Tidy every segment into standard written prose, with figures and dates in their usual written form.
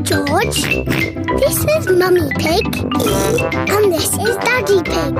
George. This is Mummy Pig. And this is Daddy Pig.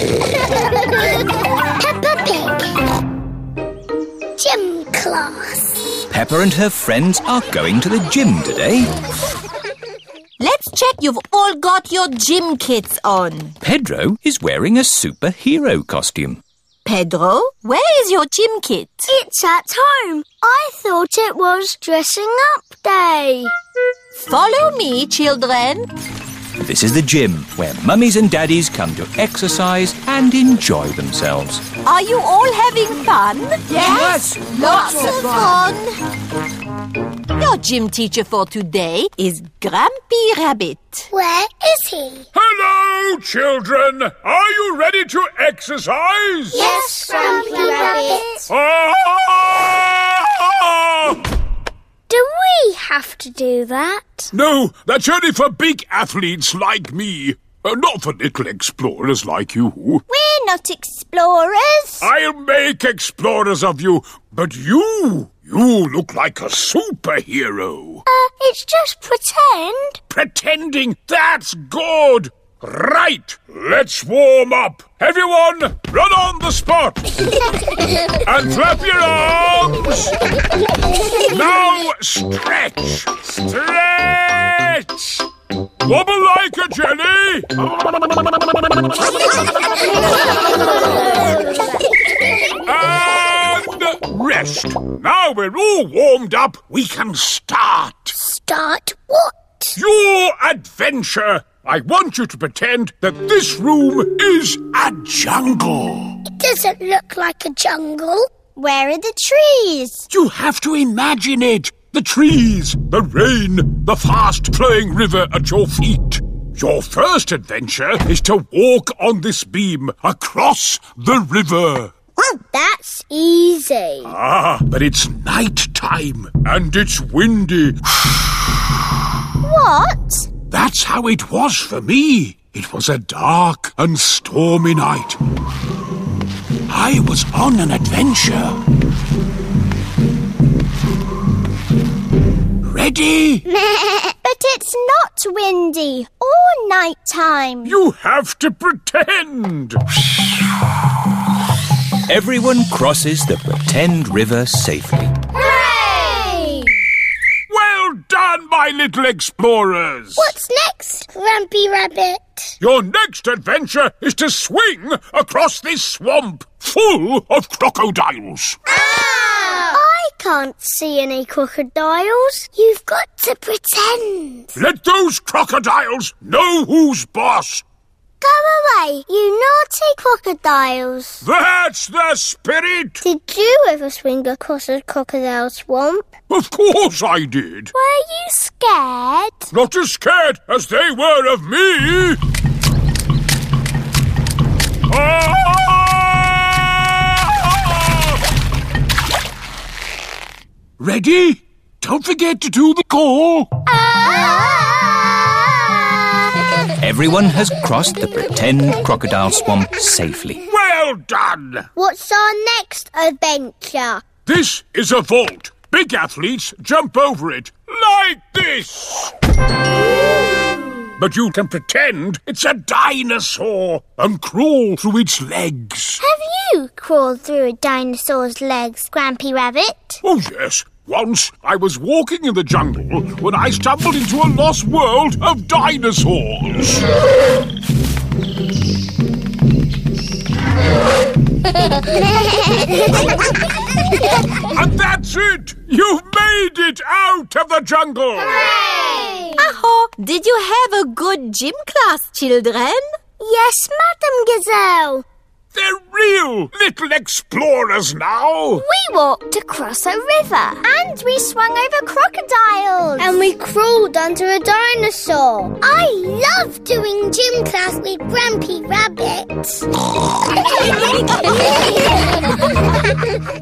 Peppa Pig. Gym class. Peppa and her friends are going to the gym today. Let's check you've all got your gym kits on. Pedro is wearing a superhero costume. Pedro, where is your gym kit? It's at home. I thought it was dressing up day. Follow me, children. This is the gym where mummies and daddies come to exercise and enjoy themselves. Are you all having fun? Yes, lots of fun. Your gym teacher for today is Grampy Rabbit. Where is he? Hello, children. Are you ready to exercise? Yes, Grampy Rabbit. Do we have to do that? No, that's only for big athletes like me. Not for little explorers like you. We're not explorers. I'll make explorers of you, but you look like a superhero. It's just pretend. Pretending, that's good. Right, let's warm up. Everyone, run on the spot. And flap your arms. Now stretch. Stretch. Wobble like a jelly. And rest. Now we're all warmed up, we can start. Start what? Your adventure. I want you to pretend that this room is a jungle. It doesn't look like a jungle. Where are the trees? You have to imagine it. The trees, the rain, the fast-flowing river at your feet. Your first adventure is to walk on this beam across the river. That's easy. But it's night time and it's windy. What? That's how it was for me. It was a dark and stormy night. I was on an adventure. Ready? But it's not windy or nighttime. You have to pretend. Everyone crosses the pretend river safely. Hooray! Well done, my little explorers. What's next, Grampy Rabbit? Your next adventure is to swing across this swamp full of crocodiles. I can't see any crocodiles. You've got to pretend. Let those crocodiles know who's boss. Go away, you naughty crocodiles. That's the spirit. Did you ever swing across a crocodile swamp? Of course I did. Were you scared? Not as scared as they were of me. Ready? Don't forget to do the call. Everyone has crossed the pretend crocodile swamp safely. Well done. What's our next adventure? This is a vault. Big athletes jump over it like this. But you can pretend it's a dinosaur and crawl through its legs. Have you crawled through a dinosaur's legs, Grampy Rabbit? Oh, yes. Once I was walking in the jungle when I stumbled into a lost world of dinosaurs. And that's it! You've made it out of the jungle! Hooray! Aho, did you have a good gym class, children? Yes, Madam Gazelle. They're real little explorers now. We walked across a river. And we swung over crocodiles. And we crawled under a dinosaur. I love doing gym class with Grampy Rabbit.